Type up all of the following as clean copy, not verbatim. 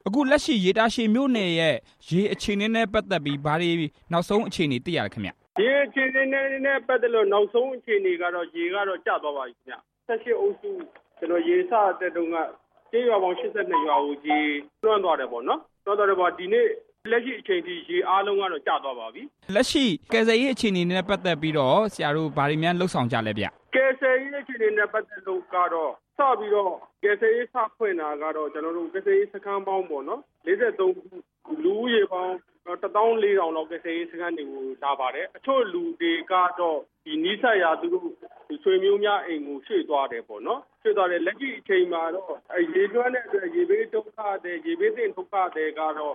အခုလက်ရှိရေတာရှည်မြို့နယ်ရဲ့ရေအခြေအနေနဲ့ပတ်သက်ပြီးဘာတွေနောက်ဆုံးအခြေအနေသိရလဲခင်ဗျရေအခြေအနေနဲ့ပတ်သက်လို့နောက်ဆုံးအခြေအနေကတော့ရေကတော့ကျသွားပါပြီခင်ဗျ18အုပ်စုကျွန်တော်ရေစတဲ့တုန်းကကျေးရွာပေါင်း82ရွာကိုရေလွှမ်းသွားတယ်ပေါ့နော်လွှမ်းသွားတယ်ပေါ့ဒီနေ့လက်ရှိအချိန်ထိရေအားလုံးကတော့ကျသွားပါပြီလက်ရှိကယ်ဆယ်ရေးအခြေအနေနဲ့ပတ်သက်ပြီးတော့ဆရာတို့ဘာတွေများလှုပ်ဆောင်ကြလဲဗျကယ်ဆယ်ရေးအခြေအနေနဲ့ပတ်သက်လို့ကတော့စပြီးတော့ကယ်ဆယ်ရေးစဖွင့်တာကတော့ကျွန်တော်တို့ကယ်ဆယ်ရေးစခန်းပေါင်းပေါ့နော်43ခုလူဦးရေပေါင်း14,000လောက်ကယ်ဆယ်ရေးစခန်းတွေကိုလာပါတယ်အချို့လူတွေကတော့ဒီနီးစပ်ရာသူတို့ဆွေမျိုးများအိမ်ကိုရွှေ့သွားတယ်ပေါ့နော်ရွှေ့သွားတယ်လက်ရှိအချိန်မှာတော့ရေတွန်းတဲ့အတွက်ရေဘေးဒုက္ခတွေရေဘေးသင့်ဒုက္ခတွေကတော့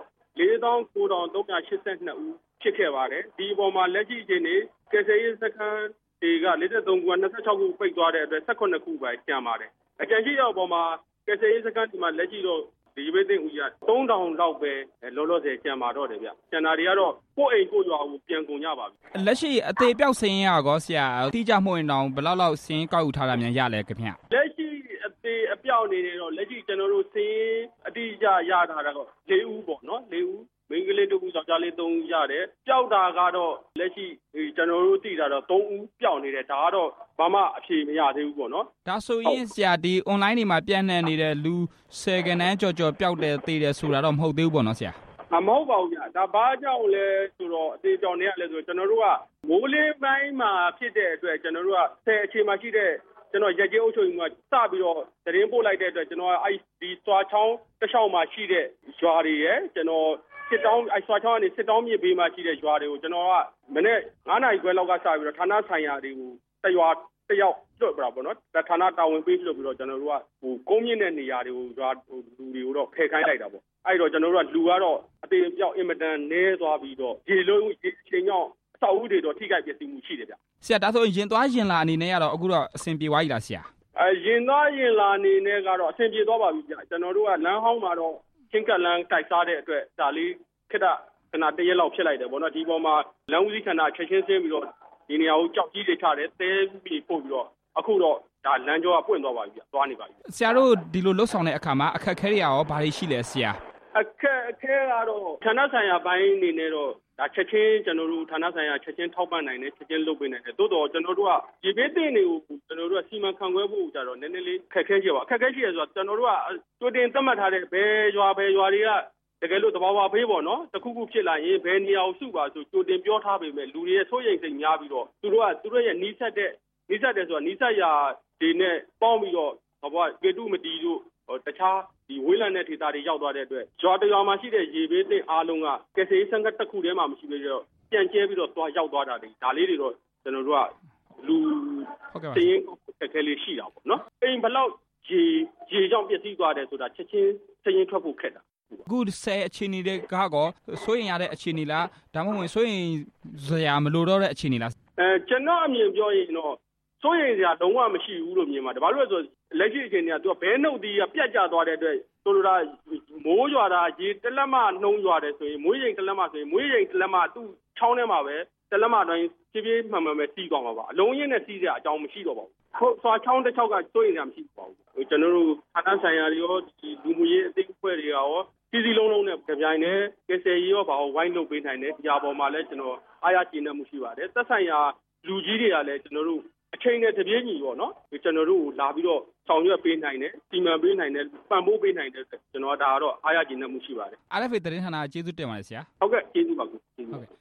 49,382ဦးဖြစ်ခဲ့ပါတယ်ဒီအပေါ်မှာလက်ရှိအချိန်နေကယ်ဆယ်ရေးစခန်းတွေက43ခုက26ခုပိတ်သွားတဲ့အတွက်18ခုပဲကျန်ပါတယ်အကြံရှိရောက်အပေါ်မှာကယ်ဆယ်ရေးစခန်းဒီမှာလက်ရှိတော့ဒီဘေးသိန်းဦးရ3,000လောက်ပဲလောလောဆယ်ကျန်ပါတော့တယ်ဗျကျန်တာတွေကတော့ကိုယ့်အိမ်ကိုယ့်ရွာကိုပြန်ကုန်ကြပါပြီလက်ရှိအသေးပြောက်စင်းရကောဆရာတိကျမှုရင်တော့ဘယ်လောက်စင်းကောက်ယူထားတာများရလဲခင်ဗျလက်ရှိအသေးအပြောက်နေနေတော့လက်ရှိကျွန်တော်တို့စင်းအတိအကျရထားတာတော့4ဦးပေါ့နော်4ဦးမိန်းကလေး2ဦးယောက်ျားလေး3ဦးရတယ်ပျောက်တာကတော့လက်ရှိကျွန်တော်တို့သိတာတော့3ဦးပျောက်နေတယ်ဒါကတော့ဘာမှအဖြေမရသေးဘူးပေါ့နော်ဒါဆိုရင်ဆရာဒီ online တွေမှာပြန့်နှံ့နေတဲ့လူ10ခန်းတန်းကြော်ပျောက်တယ်သေတယ်ဆိုတာတော့မဟုတ်သေးဘူးပေါ့နော်ဆရာမဟုတ်ပါဘူးဗျဒါဘာကြောင့်လဲဆိုတော့အသေးကြောင့်နေရလဲဆိုတော့ကျွန်တော်တို့ကမိုးလင်းပိုင်းမှာဖြစ်တဲ့အတွက်ကျွန်တော်တို့က10အခြေမှာရှိတဲ့ကျွန်တော်ရက်ကျေးအုပ်ချုပ်ရေးမှာစပြီးတော့သတင်းပို့လိုက်တဲ့အတွက်ကျွန်တော်ကဒီစွာချောင်းတစ်လျှောက်မှာရှိတဲ့ရွာတွေရဲ့ကျွန်တော်စစ်တောင်းစွာချောင်းကနေစစ်တောင်းမြေပေးမှာရှိတဲ့ရွာတွေကိုကျွန်တော်ကမနေ့9နာရီခွဲလောက်ကစပြီးတော့ဌာနဆိုင်ရာတွေကိုတရွာတယောက်လွတ်ပြတာပေါ့နော်ဌာနတာဝန်ပေးလို့ပြီးတော့ကျွန်တော်တို့ကကုန်းမြင့်တဲ့နေရာတွေကိုရွာလူတွေကိုတော့ဖယ်ခိုင်းလိုက်တာပေါ့အဲ့တော့ကျွန်တော်တို့ကလူကတော့အသေးအပြောက်အင်မတန်နည်းသွားပြီးတော့ရေလုံးရေချိန်ကြောင့်အဆောက်အဦတွေတော့ထိခိုက်ပျက်စီးမှုရှိတယ်ဗျဆရာဒါဆိုရင်သွားရင်လာအနေနဲ့ကတော့အခုတော့အဆင်ပြေသွားပြီလားဆရာရင်သွားရင်လာအနေနဲ့ကတော့အဆင်ပြေသွားပါပြီဗျကျွန်တော်တို့ကလမ်းဟောင်းမှာတော့ချင်းကလန်းတိုက်စားတဲ့အတွက်ဒါလေးခဏတရက်လောက်ဖြစ်လိုက်တယ်ပေါ့နော်ဒီပေါ်မှာလမ်းဦးစီးခန္ဓာချက်ချင်းဆင်းပြီးတော့ဒီနေရာကိုကြောက်ကြီးတွေချတယ်တဲပြီးပို့ပြီးတော့အခုတော့ဒါလမ်းကျောကပွင့်သွားပါပြီသွားနေပါပြီဆရာတို့ဒီလိုလှုပ်ဆောင်တဲ့အခါမှာအခက်အခဲတွေရောဘာတွေရှိလဲဆရာအခက်အခဲကတော့ဌာနဆိုင်ရာပိုင်းအနေနဲ့တော့ဒါချက်ချင်းကျွန်တော်တို့ဌာနဆိုင်ရာချက်ချင်းထောက်ပံ့နိုင်တယ်ချက်ချင်းလုပ်ပေးနိုင်တယ်သို့တော်ကျွန်တော်တို့ကဒီဘေးတင်တွေကိုကျွန်တော်တို့ကစီမံခန့်ခွဲဖို့ကြတော့နည်းနည်းလေးခက်ခဲရှိပါအခက်ခဲရှိရဆိုတော့ကျွန်တော်တို့ကကြိုတင်သတ်မှတ်ထားတဲ့ဘယ်ရွာတွေကတကယ်လို့တဘာဝဖေးပေါ့နော်တခုခုဖြစ်လာရင်ဘယ်နေရာကိုစုပါဆိုကြိုတင်ပြောထားပေမဲ့လူတွေရဲ့စိုးရိမ်စိတ်များပြီးတော့သူတို့ရဲ့နီးစပ်တယ်ဆိုတာနီးစပ်ရာတွေနဲ့ပေါင်းပြီးတော့ဘာကေတုမတီတို့တခြားဒီဝေးလံတဲ့ဒေသတွေရောက်သွားတဲ့အတွက်ရွာတရွာမှာရှိတဲ့ရေဘေးသင့်အားလုံးကကယ်ဆယ်ရေးစံကတစ်ခုတည်းမှမရှိသေးတော့ပြန်ကျဲပြီးတော့သွားရောက်သွားတာဒါလေးတွေတော့ကျွန်တော်တို့ကလူတရင်ခက်ခဲလေးရှိတာပေါ့နော်အိမ်ဘလောက်ရေကြောင့်ပျက်စီးသွားတယ်ဆိုတာချက်ချင်းတရင်ထွက်ဖို့ခက်တာအခု10အခြေအနေတွေကောစိုးရင်ရတဲ့အခြေအနေလားဒါမှမဟုတ်စိုးရင်စရာမလိုတော့တဲ့အခြေအနေလားကျွန်တော်အမြင်ပြောရင်တော့စိုးရင်စရာလုံးဝမရှိဘူးလို့မြင်ပါတယ်ဘာလို့လဲဆိုလက်ရှိအခြေအနေကသူကဘဲနှုတ်တီးကပြတ်ကျသွားတဲ့အတွက်ဆိုလိုတာမိုးရွာတာရေတလက်မနှုံးရွာတယ်ဆိုရင်မွေးရင်တလက်မဆိုရင်မွေးရင်တလက်မသူ့ချောင်းထဲမှာပဲတလက်မတိုင်းဖြည်းဖြည်းမှန်ပဲစီးသွားမှာပါအလုံးရင်းနဲ့စီးစရာအကြောင်းမရှိတော့ပါဘူးဆွာချောင်းတစ်ချောက်ကစိုးရင်စရာမရှိပါဘူးကျွန်တော်တို့ဌာနဆိုင်ရာတွေရောဒီလူမှုရေးအသိအဖွဲ့တွေရောစီလုံးလုံးနဲ့ကြပြိုင်နဲ့ကယ်ဆယ်ရေးရောဘာဝိုင်းလုပ်ပေးနိုင်တယ်ဒီအပေါ်မှာလည်းကျွန်တော်အားရကျေနပ်မှုရှိပါတယ်သက်ဆိုင်ရာလူကြီးတွေကလည်းကျွန်တော်တို့အချိန်နဲ့တပြေးညီပေါ့နော်ကျွန်တော်တို့လာပြီးတော့ဆောင်ရွက်ပေးနိုင်တယ်စီမံပေးနိုင်တယ်ပံ့ပိုးပေးနိုင်တယ်ကျွန်တော်ဒါကတော့အားရကျေနပ်မှုရှိပါတယ် RFA သတင်းဌာနကျေးဇူးတင်ပါတယ်ဆရာဟုတ်ကဲ့ကျေးဇူးပါကျေးဇူး